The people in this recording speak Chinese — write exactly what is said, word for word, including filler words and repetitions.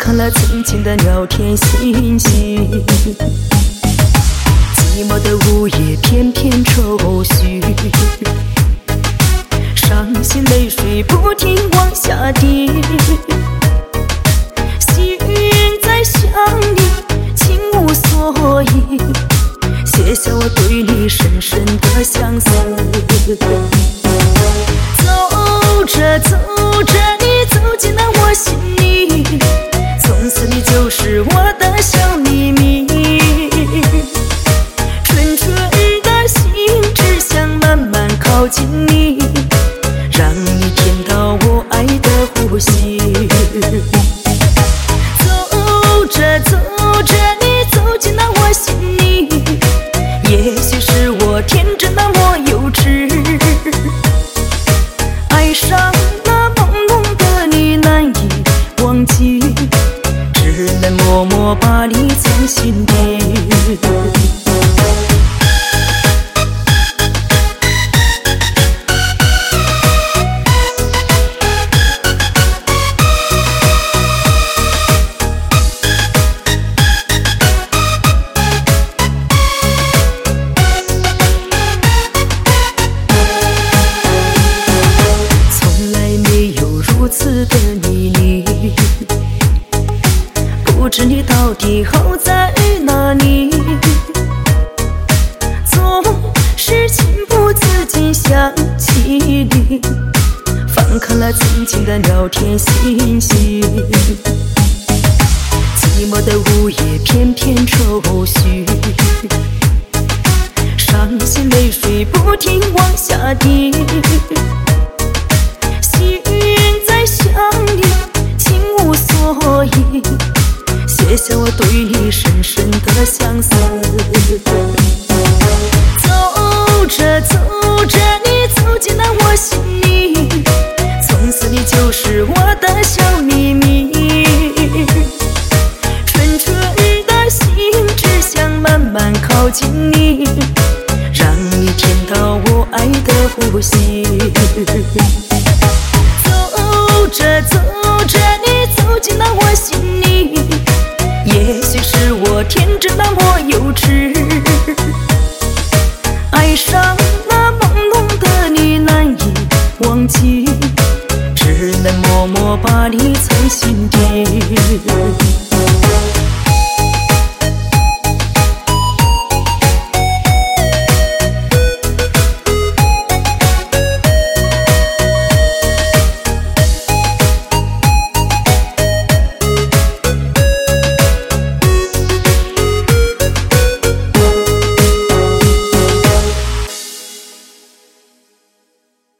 看了曾经的聊天信息，寂寞的午夜片片愁绪，伤心泪水不停往下滴。心在想你，情无所以，写下我对你深深的相思。走着走着，你走进了我心里，从此你就是我的小秘密。纯纯的心只想慢慢靠近你，让你甜到我爱的呼吸。走着走着，你走进了我心里，也许是我天真那么幼稚，爱上了朦胧的你难以忘记，只能默默把你藏心底。如此的秘密，不知你到底好在哪里，总是情不自禁想起你，翻看了曾经的聊天信息，寂寞的午夜片片愁绪，伤心泪水不停往下滴。写下我对你深深的相思。走着走着，你走进了我心里，从此你就是我的小秘密。纯纯的心只想慢慢靠近你，让你甜到我爱的呼吸。走着走着，你走进了我心里，也许是我天真那么幼稚，爱上了朦胧的你难以忘记，只能默默把你藏心底。